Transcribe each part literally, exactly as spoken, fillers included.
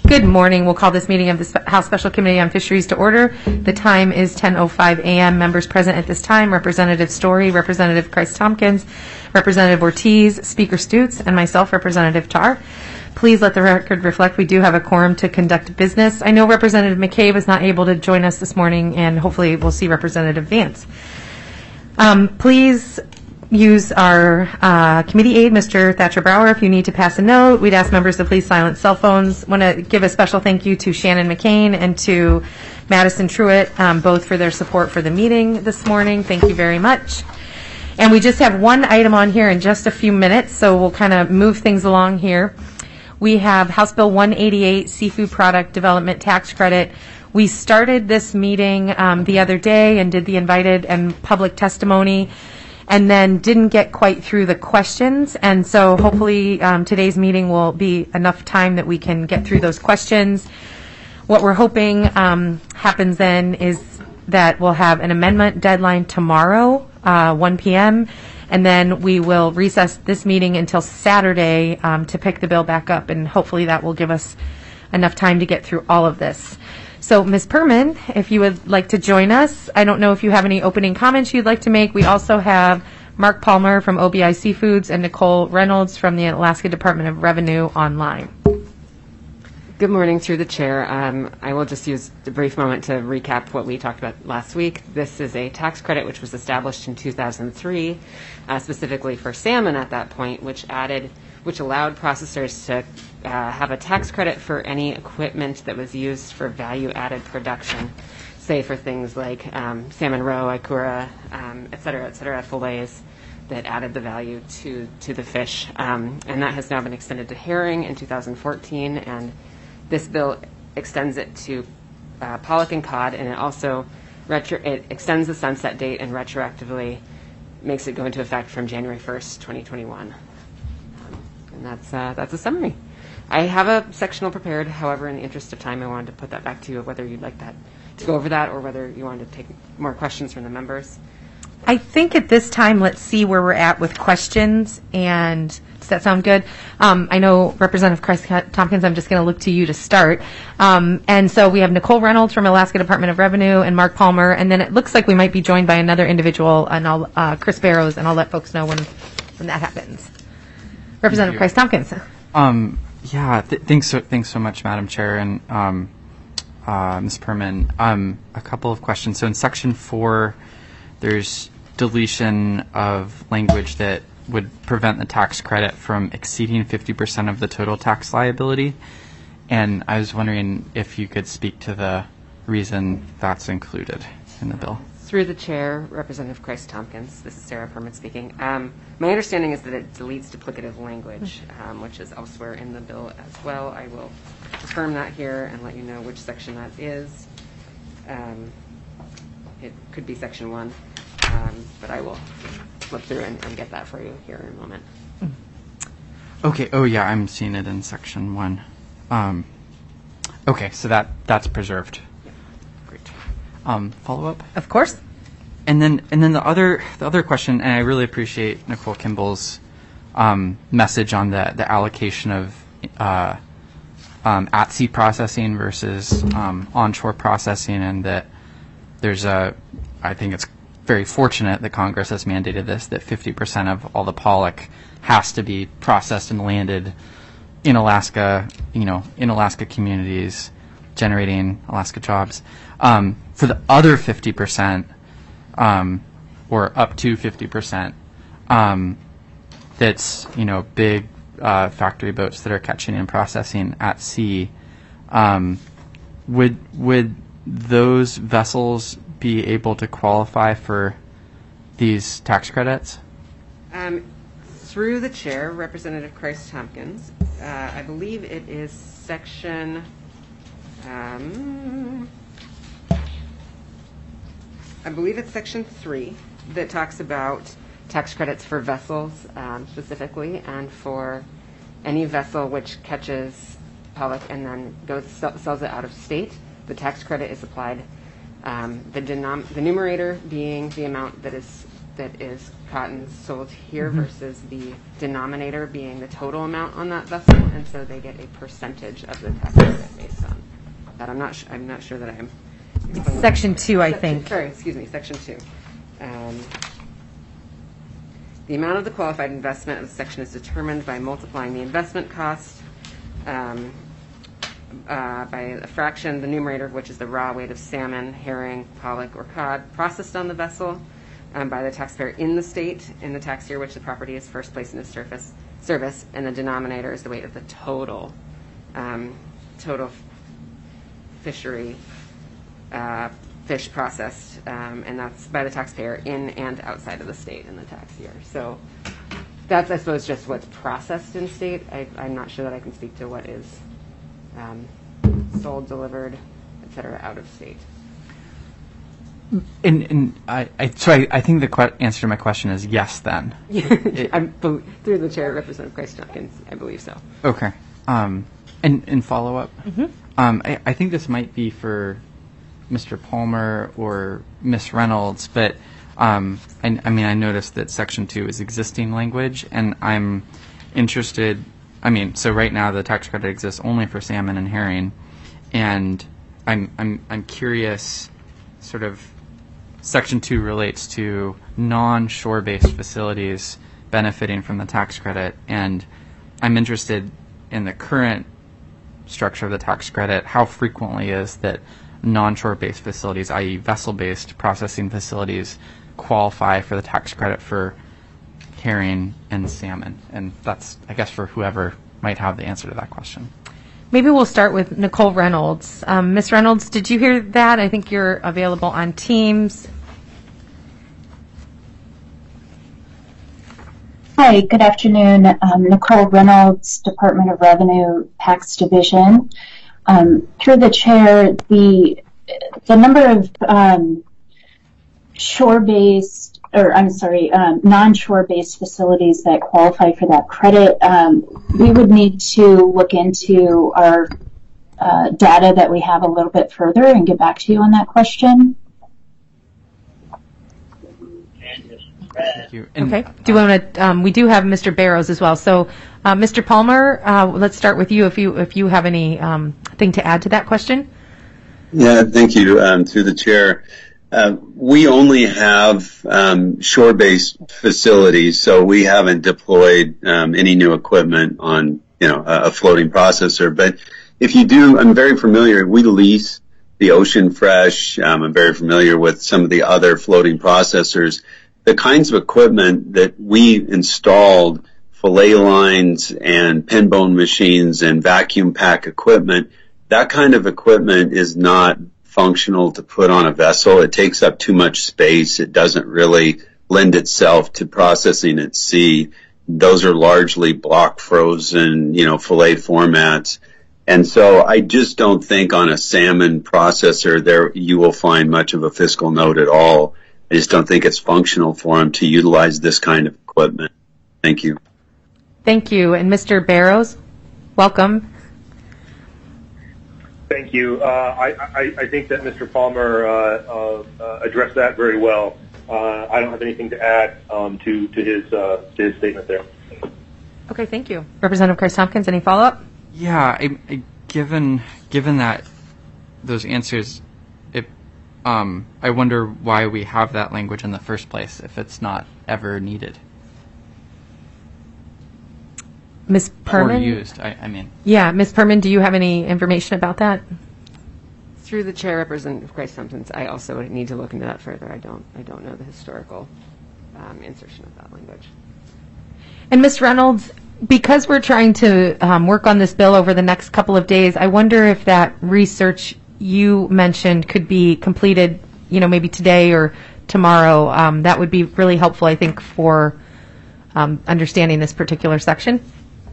Good morning. We'll call this meeting of the Spe- House Special Committee on Fisheries to order. The time is ten oh five a.m. Members present at this time: Representative Story, Representative Christ-Tompkins, Representative Ortiz, Speaker Stutes, and myself, Representative Tarr. Please let the record reflect we do have a quorum to conduct business. I know Representative McCabe is not able to join us this morning, and hopefully we'll see Representative Vance. Um, please use our uh, committee aide, Mister Thatcher Brower, if you need to pass a note. We'd ask members to please silence cell phones. Want to give a special thank you to Shannon McCain and to Madison Truitt, um, both for their support for the meeting this morning. Thank you very much. And we just have one item on here in just a few minutes, so we'll kind of move things along here. We have House Bill one eighty-eight, Seafood Product Development Tax Credit. We started this meeting um, the other day and did the invited and public testimony, and then didn't get quite through the questions. And so hopefully um, today's meeting will be enough time that we can get through those questions. What we're hoping um, happens then is that we'll have an amendment deadline tomorrow, uh, one p.m., and then we will recess this meeting until Saturday um, to pick the bill back up, and hopefully that will give us enough time to get through all of this. So, Miz Perman, if you would like to join us. I don't know if you have any opening comments you'd like to make. We also have Mark Palmer from O B I Seafoods and Nicole Reynolds from the Alaska Department of Revenue online. Good morning, through the chair. Um, I will just use a brief moment to recap what we talked about last week. This is a tax credit which was established in two thousand three, uh, specifically for salmon at that point, which added, which allowed processors to uh, have a tax credit for any equipment that was used for value-added production, say for things like um, salmon roe, ikura, um, et cetera, et cetera, fillets that added the value to, to the fish. Um, and that has now been extended to herring in two thousand fourteen, and this bill extends it to uh, pollock and cod, and it also retro- it extends the sunset date and retroactively makes it go into effect from January first, twenty twenty-one. Um, and that's uh, that's a summary. I have a sectional prepared. However, in the interest of time, I wanted to put that back to you, whether you'd like that to go over that or whether you wanted to take more questions from the members. I think at this time, let's see where we're at with questions. And does that sound good? Um, I know Representative Christ-Tompkins, I'm just going to look to you to start. Um, and so we have Nicole Reynolds from Alaska Department of Revenue and Mark Palmer. And then it looks like we might be joined by another individual, and I'll, uh, Chris Barrows, and I'll let folks know when, when that happens. Representative Christ-Tompkins. Um, yeah, th- thanks, so, thanks so much, Madam Chair, and um, uh, Miz Perman. Um, a couple of questions. So in Section four, there's deletion of language that would prevent the tax credit from exceeding fifty percent of the total tax liability. And I was wondering if you could speak to the reason that's included in the bill. Through the chair, Representative Christ-Tompkins, this is Sarah Perman speaking. Um, my understanding is that it deletes duplicative language, um, which is elsewhere in the bill as well. I will confirm that here and let you know which section that is. Um, it could be section one. Um, but I will flip through and, and get that for you here in a moment. Okay. Oh, yeah. I'm seeing it in section one. Um, okay. So that that's preserved. Yeah. Great. Um, follow up. Of course. And then and then the other the other question, and I really appreciate Nicole Kimball's um, message on the the allocation of uh, um, at sea processing versus um, onshore processing, and that there's a I think it's very fortunate that Congress has mandated this, that fifty percent of all the pollock has to be processed and landed in Alaska, you know, in Alaska communities, generating Alaska jobs. Um, for the other fifty percent, um, or up to fifty percent, um, that's, you know, big uh, factory boats that are catching and processing at sea, um, would would those vessels be able to qualify for these tax credits? Um, through the chair, Representative Christ-Tompkins, uh, I believe it is section, um, I believe it's section three that talks about tax credits for vessels um, specifically, and for any vessel which catches pollock and then goes sells it out of state, the tax credit is applied. Um, the, denom- the numerator being the amount that is that is cotton sold here mm-hmm. versus the denominator being the total amount on that vessel, and so they get a percentage of the tax credit, basically. that. I'm not. Sh- I'm not sure that I'm. Section two, I Section- think. Sorry, excuse me. Section two. Um, the amount of the qualified investment of the section is determined by multiplying the investment cost um, uh, by a fraction, the numerator of which is the raw weight of salmon, herring, pollock, or cod processed on the vessel um, by the taxpayer in the state in the tax year which the property is first placed into service, service, and the denominator is the weight of the total um, total f- fishery uh, fish processed, um, and that's by the taxpayer in and outside of the state in the tax year. So that's, I suppose, just what's processed in state. I, I'm not sure that I can speak to what is um, sold, delivered, et cetera, out of state. And, and I, I, so I, I think the que- answer to my question is yes. Then. It- I'm be- through the chair, Representative Christ Tompkins. I believe so. Okay. Um, and and follow up. Mm-hmm. Um, I, I think this might be for Mister Palmer or Miss Reynolds, but um, I, I mean, I noticed that Section two is existing language, and I'm interested. I mean, so right now the tax credit exists only for salmon and herring, and I'm I'm I'm curious, sort of. Section two relates to non-shore-based facilities benefiting from the tax credit, and I'm interested in the current structure of the tax credit. How frequently is that non-shore-based facilities, that is vessel-based processing facilities, qualify for the tax credit for herring and salmon? And that's, I guess, for whoever might have the answer to that question. Maybe we'll start with Nicole Reynolds. Um, Miz Reynolds, did you hear that? I think you're available on Teams. Hi, good afternoon. Um, Nicole Reynolds, Department of Revenue, Tax Division. Um, through the chair, the the number of um, shore-based, or I'm sorry, um, non-shore-based facilities that qualify for that credit, um, we would need to look into our uh, data that we have a little bit further and get back to you on that question. Thank you. And, Okay. Do you want to? Um, we do have Mister Barrows as well. So, uh, Mister Palmer, uh, let's start with you. If you if you have any um, thing to add to that question. Yeah, thank you. Um, through the chair, uh, we only have um, shore-based facilities, so we haven't deployed um, any new equipment on, you know, a, a floating processor. But if you do, I'm very familiar. We lease the Ocean Fresh. Um, I'm very familiar with some of the other floating processors. The kinds of equipment that we installed, fillet lines and pin bone machines and vacuum pack equipment, that kind of equipment is not functional to put on a vessel. It takes up too much space. It doesn't really lend itself to processing at sea. Those are largely block frozen, you know, fillet formats. And so I just don't think on a salmon processor there you will find much of a fiscal note at all. I just don't think it's functional for them to utilize this kind of equipment. Thank you. Thank you. And Mister Barrows, welcome. Thank you. Uh, I, I, I think that Mister Palmer uh, uh, addressed that very well. Uh, I don't have anything to add um, to, to, his, uh, to his statement there. Okay, thank you. Representative Christ Tompkins, any follow-up? Yeah, I, I, given given that those answers, it, um, I wonder why we have that language in the first place if it's not ever needed Miz or Perman? used. I, I mean, Yeah, Miz Perman, do you have any information about that? Through the chair, Representative Christ Tompkins, I also need to look into that further. I don't. I don't know the historical um, insertion of that language. And Miz Reynolds, because we're trying to um, work on this bill over the next couple of days, I wonder if that research you mentioned could be completed, you know, maybe today or tomorrow. Um, that would be really helpful, I think, for um, understanding this particular section.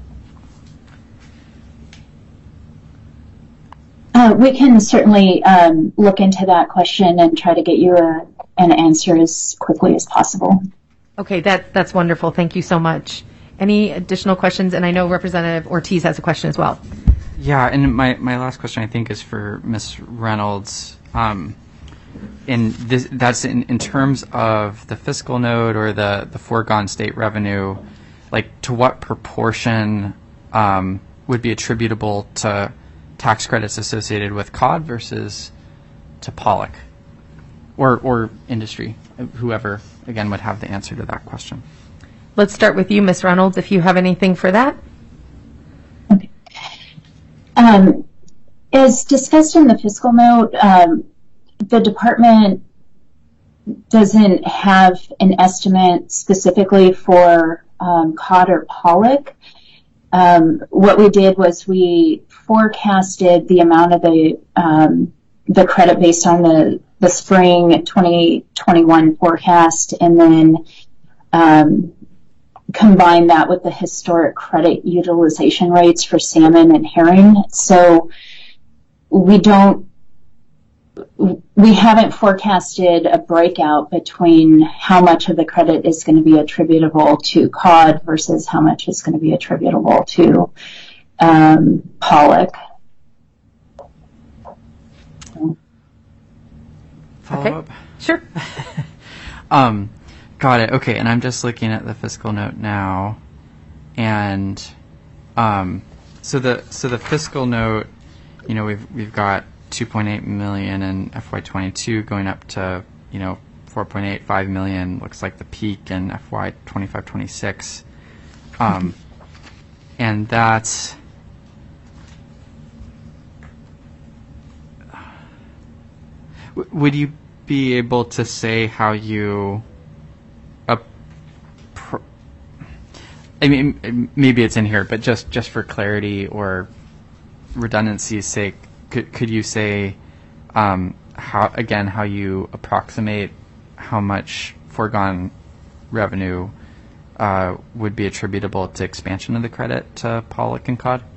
Uh, we can certainly um, look into that question and try to get you a, an answer as quickly as possible. Okay, that that's wonderful. Thank you so much. Any additional questions? And I know Representative Ortiz has a question as well. yeah. And my, my last question I think is for Miz Reynolds. Um, in this, that's in, in terms of the fiscal note or the, the foregone state revenue, like to what proportion um, would be attributable to tax credits associated with cod versus to pollock, or or industry, whoever again would have the answer to that question. Let's start with you, Miz Reynolds, if you have anything for that. Okay. Um, as discussed in the fiscal note, um, the department doesn't have an estimate specifically for um, cod or pollock. Um, what we did was we forecasted the amount of the um, the credit based on the, the spring twenty twenty-one forecast, and then um, combine that with the historic credit utilization rates for salmon and herring. So we don't, we haven't forecasted a breakout between how much of the credit is going to be attributable to cod versus how much is going to be attributable to um, pollock. Follow Okay. up? Sure. Um, got it. Okay, and I'm just looking at the fiscal note now, and um, so the so the fiscal note, you know, we've we've got two point eight million in F Y twenty-two going up to, you know, four point eight five million. Looks like the peak in F Y twenty-five twenty-six, um, and that's. Would you be able to say how you, uh, pr- I mean, maybe it's in here, but just, just for clarity or redundancy's sake, could could you say, um, how again how you approximate how much foregone revenue uh, would be attributable to expansion of the credit to pollock and cod?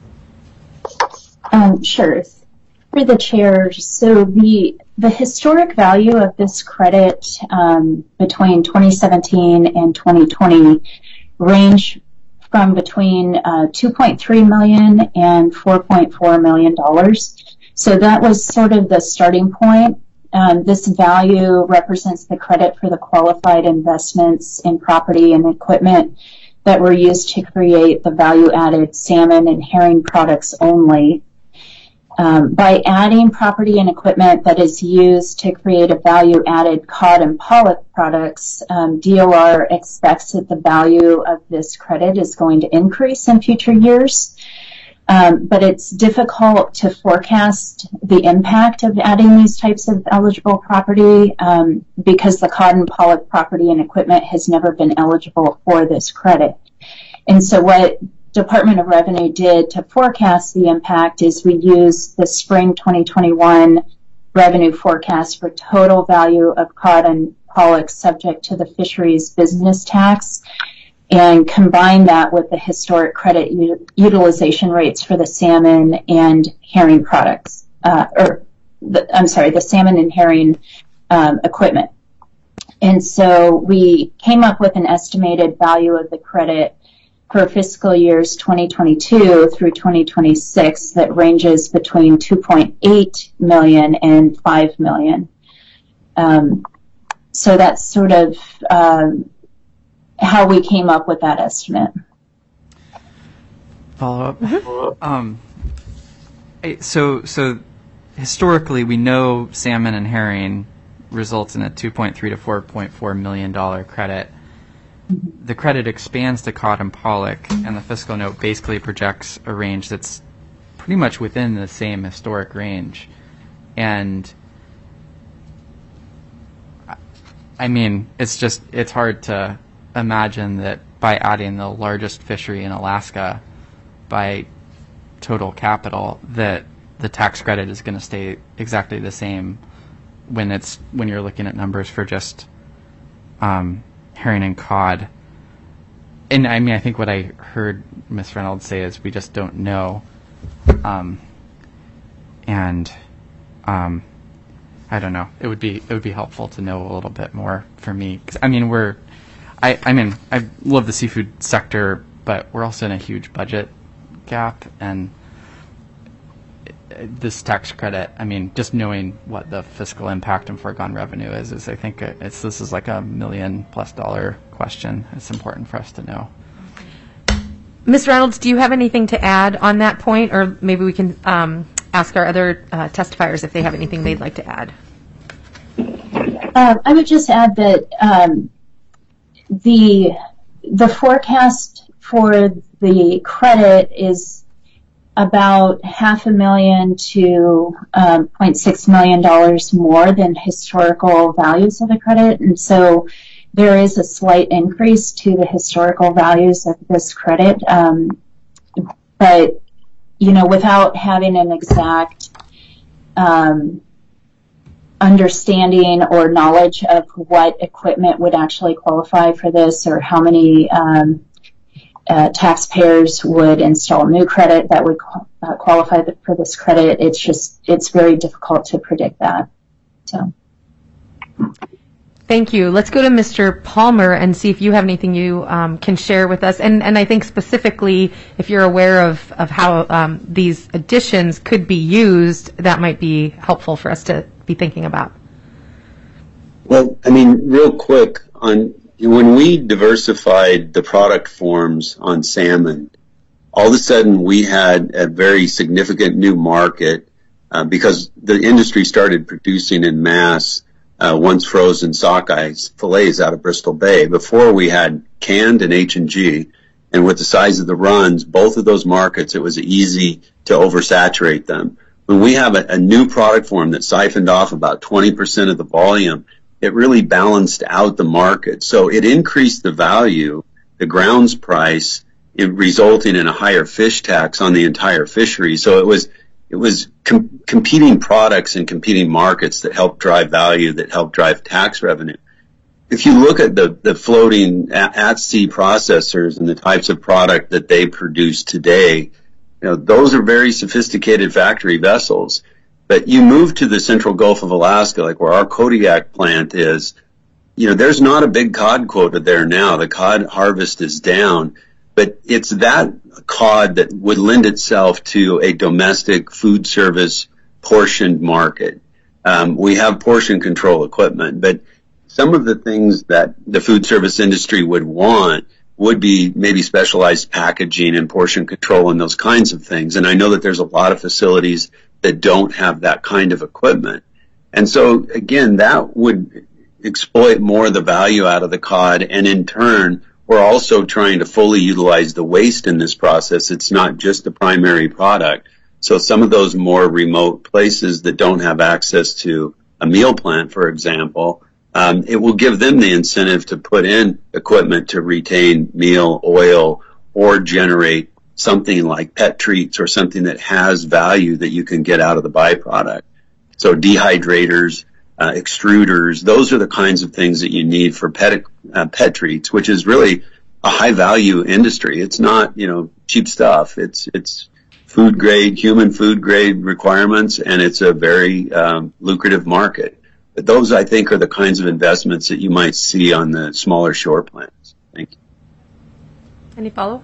Um, sure. For the chair, so the the historic value of this credit um, between twenty seventeen and twenty twenty range from between uh, two point three million dollars and four point four million dollars. So that was sort of the starting point. Um, this value represents the credit for the qualified investments in property and equipment that were used to create the value-added salmon and herring products only. Um, by adding property and equipment that is used to create a value-added cod and pollock products, um, D O R expects that the value of this credit is going to increase in future years. Um, but it's difficult to forecast the impact of adding these types of eligible property um, because the cod and pollock property and equipment has never been eligible for this credit. And so what Department of Revenue did to forecast the impact is we used the spring twenty twenty-one revenue forecast for total value of cod and pollock subject to the fisheries business tax and combine that with the historic credit u- utilization rates for the salmon and herring products, uh, or the, I'm sorry, the salmon and herring um, equipment. And so we came up with an estimated value of the credit for fiscal years twenty twenty-two through twenty twenty-six that ranges between two point eight million dollars and five million dollars. Um, so that's sort of um, how we came up with that estimate. Follow up. Mm-hmm. Um, so so historically, we know salmon and herring results in a two point three to four point four million dollar credit. The credit expands to cod and pollock, and the fiscal note basically projects a range that's pretty much within the same historic range. And I mean, it's just, it's hard to imagine that by adding the largest fishery in Alaska by total capital, that the tax credit is going to stay exactly the same when it's, when you're looking at numbers for just um, herring and cod. And I mean, I think what I heard Miz Reynolds say is we just don't know. Um, and um, I don't know. It would be it would be helpful to know a little bit more for me. 'Cause, I mean, we're I I mean I love the seafood sector, but we're also in a huge budget gap, and this tax credit, I mean, just knowing what the fiscal impact and foregone revenue is, is I think it's this is like a million plus dollar question. It's important for us to know. Miz Reynolds, do you have anything to add on that point, or maybe we can um, ask our other uh, testifiers if they have anything they'd like to add? Uh, I would just add that um, the the forecast for the credit is about half a million to um, zero point six million dollars more than historical values of the credit, and so there is a slight increase to the historical values of this credit, um, but you know, without having an exact um, understanding or knowledge of what equipment would actually qualify for this, or how many um, uh, taxpayers would install new credit that would uh, qualify for this credit, it's just, it's very difficult to predict that. So. Thank you. Let's go to Mister Palmer and see if you have anything you um, can share with us. And, and I think specifically, if you're aware of, of how um, these additions could be used, that might be helpful for us to be thinking about. Well, I mean, real quick, on when we diversified the product forms on salmon, all of a sudden we had a very significant new market uh, because the industry started producing in mass Uh, once frozen sockeye fillets out of Bristol Bay. Before we had canned and H and G, and with the size of the runs, both of those markets, it was easy to oversaturate them. When we have a, a new product form that siphoned off about twenty percent of the volume, it really balanced out the market. So it increased the value, the grounds price, it resulting in a higher fish tax on the entire fishery. So it was It was com- competing products and competing markets that helped drive value, that helped drive tax revenue. If you look at the, the floating at-sea processors and the types of product that they produce today, you know, those are very sophisticated factory vessels. But you move to the central Gulf of Alaska, like where our Kodiak plant is, you know, there's not a big cod quota there now. The cod harvest is down. But it's that cod that would lend itself to a domestic food service portioned market. Um, we have portion control equipment, but some of the things that the food service industry would want would be maybe specialized packaging and portion control and those kinds of things. And I know that there's a lot of facilities that don't have that kind of equipment. And so, again, that would exploit more of the value out of the cod, and in turn, we're also trying to fully utilize the waste in this process. It's not just the primary product. So some of those more remote places that don't have access to a meal plant, for example, um, it will give them the incentive to put in equipment to retain meal, oil, or generate something like pet treats or something that has value that you can get out of the byproduct. So dehydrators, Uh, extruders, those are the kinds of things that you need for pet, uh, pet treats, which is really a high value industry. It's not, you know, cheap stuff. It's, it's food grade, human food grade requirements, and it's a very, um, lucrative market. But those, I think, are the kinds of investments that you might see on the smaller shore plants. Thank you. Any follow-up?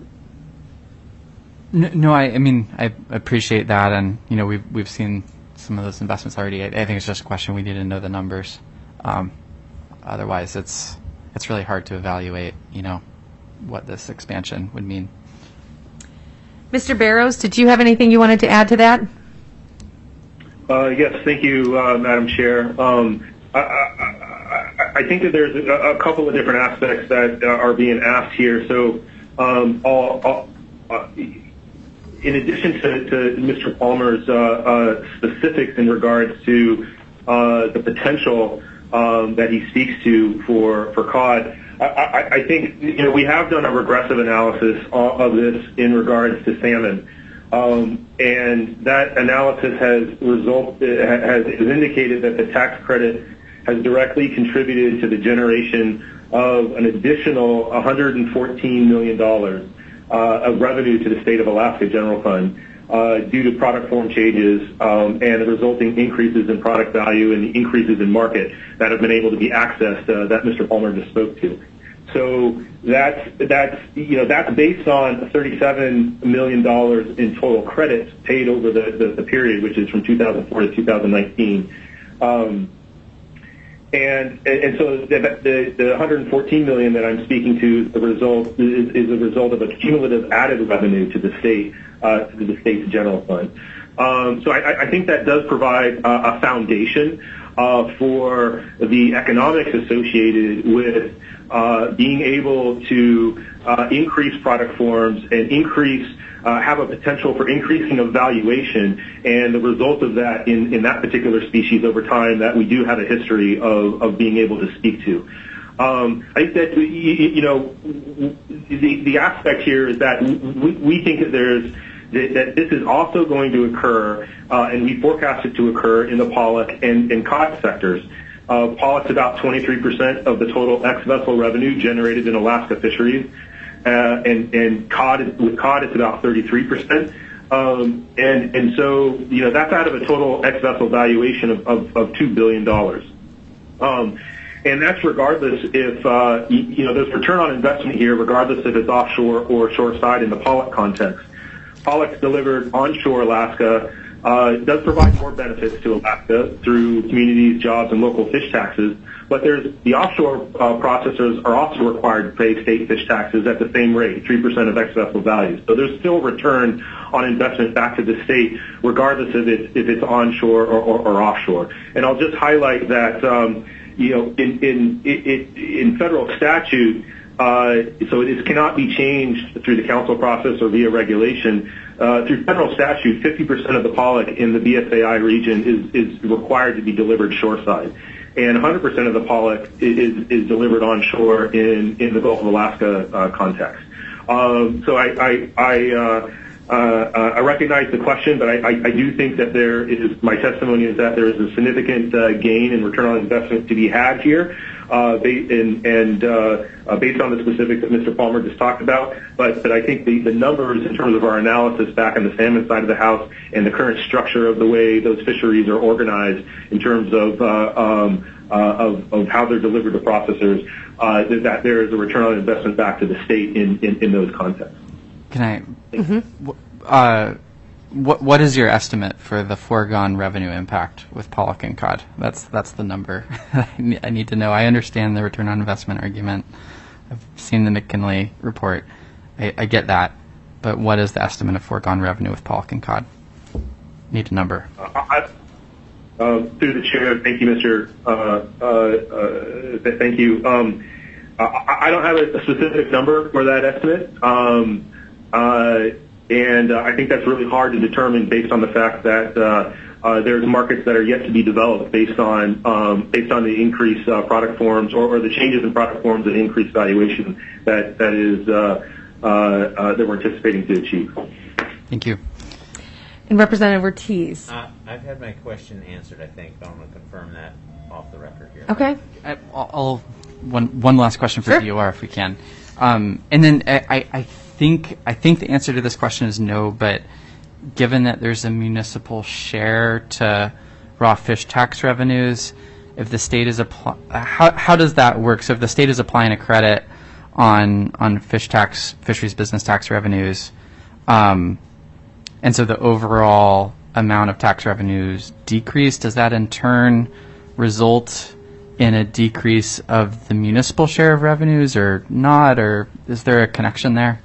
No, no I, I mean, I appreciate that, and, you know, we've, we've seen some of those investments already. I, I think it's just a question we need to know the numbers. Um, otherwise, it's it's really hard to evaluate, you know, what this expansion would mean. Mister Barrows, did you have anything you wanted to add to that? Uh, yes, thank you, uh, Madam Chair. Um, I, I, I think that there's a, a couple of different aspects that uh, are being asked here. So, um, I'll, I'll, uh, in addition to, to Mister Palmer's uh, uh, specifics in regards to uh, the potential um, that he speaks to for for cod, I, I, I think you know we have done a regressive analysis of this in regards to salmon. Um, and that analysis has result has, has indicated that the tax credit has directly contributed to the generation of an additional one hundred fourteen million dollars uh, of revenue to the state of Alaska General Fund uh, due to product form changes um, and the resulting increases in product value and the increases in market that have been able to be accessed uh, that Mister Palmer just spoke to. So that's that's you know that's based on thirty-seven million dollars in total credits paid over the, the, the period, which is from two thousand four to two thousand nineteen. Um, and and so the, the, the one hundred fourteen million dollars that I'm speaking to the result is, is a result of a cumulative added revenue to the state uh, to the state's general fund. Um, so I, I think that does provide uh, a foundation uh, for the economics associated with uh, being able to uh, increase product forms and increase uh, have a potential for increasing of valuation, and the result of that in, in that particular species over time that we do have a history of, of being able to speak to. Um, I think that, you, you know, the, the aspect here is that we, we think that there's that this is also going to occur, uh, and we forecast it to occur in the pollock and, and cod sectors. Uh, pollock's about twenty-three percent of the total ex-vessel revenue generated in Alaska fisheries, uh, and, and cod is, with cod it's about thirty-three percent. Um, and, and so, you know, that's out of a total ex-vessel valuation of, of, of two billion dollars. Um, and that's regardless if, uh, you, you know, there's return on investment here, regardless if it's offshore or shoreside in the pollock context. Pollock's delivered onshore Alaska uh, does provide more benefits to Alaska through communities, jobs, and local fish taxes. But there's the offshore uh, processors are also required to pay state fish taxes at the same rate, three percent of ex-vessel values. So there's still return on investment back to the state, regardless of it, if it's onshore or, or, or offshore. And I'll just highlight that, um, you know, in in in, in federal statute. Uh, so it cannot be changed through the council process or via regulation. Uh, through federal statute, fifty percent of the pollock in the B S A I region is, is required to be delivered shoreside. And one hundred percent of the pollock is, is delivered onshore in, in the Gulf of Alaska uh, context. Um, so I, I, I, uh, uh, I recognize the question, but I, I, I do think that there is, my testimony is that there is a significant uh, gain in return on investment to be had here. Uh, and and uh, uh, based on the specifics that Mister Palmer just talked about, but but I think the, the numbers in terms of our analysis back on the salmon side of the house and the current structure of the way those fisheries are organized in terms of uh, um, uh, of, of how they're delivered to processors, uh, that there is a return on investment back to the state in, in, in those contexts. Can I? Mm-hmm. Uh, What what is your estimate for the foregone revenue impact with pollock and cod? That's that's the number I need to know. I understand the return on investment argument. I've seen the McKinley report. I, I get that, but what is the estimate of foregone revenue with pollock and cod? Need a number. Uh, I, um, through the chair, thank you, Mister Uh, uh, uh, thank you. Um, I, I don't have a, a specific number for that estimate. Um, uh, And uh, I think that's really hard to determine based on the fact that uh, uh, there's markets that are yet to be developed based on um, based on the increased uh, product forms or, or the changes in product forms and increased valuation that that is uh, uh, uh, that we're anticipating to achieve. Thank you. And Representative Ortiz. Uh, I've had my question answered, I think, but I'm going to confirm that off the record here. Okay. I, I'll one one last question for Sure. D O R if we can, um, and then I. I, I think I think the answer to this question is no, but given that there's a municipal share to raw fish tax revenues, if the state is apply, how how does that work? So if the state is applying a credit on on fish tax, fisheries business tax revenues, um, and so the overall amount of tax revenues decrease, does that in turn result in a decrease of the municipal share of revenues or not, or is there a connection there?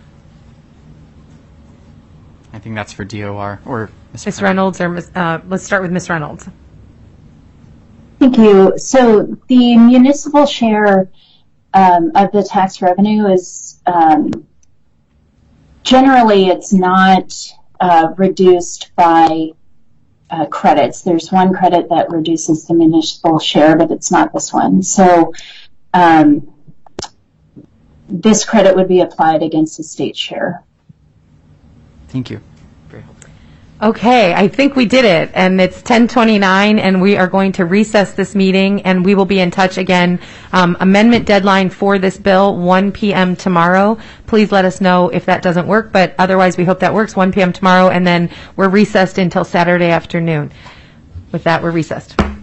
I think that's for D O R or Miz Reynolds, or uh, let's start with Miz Reynolds. Thank you. So the municipal share um, of the tax revenue is um, generally it's not uh, reduced by uh, credits. There's one credit that reduces the municipal share, but it's not this one. So um, this credit would be applied against the state share. Thank you. Very helpful. Okay, I think we did it, and it's ten twenty-nine, and we are going to recess this meeting, and we will be in touch again. Um, amendment deadline for this bill, one p.m. tomorrow. Please let us know if that doesn't work, but otherwise we hope that works, one p.m. tomorrow, and then we're recessed until Saturday afternoon. With that, we're recessed.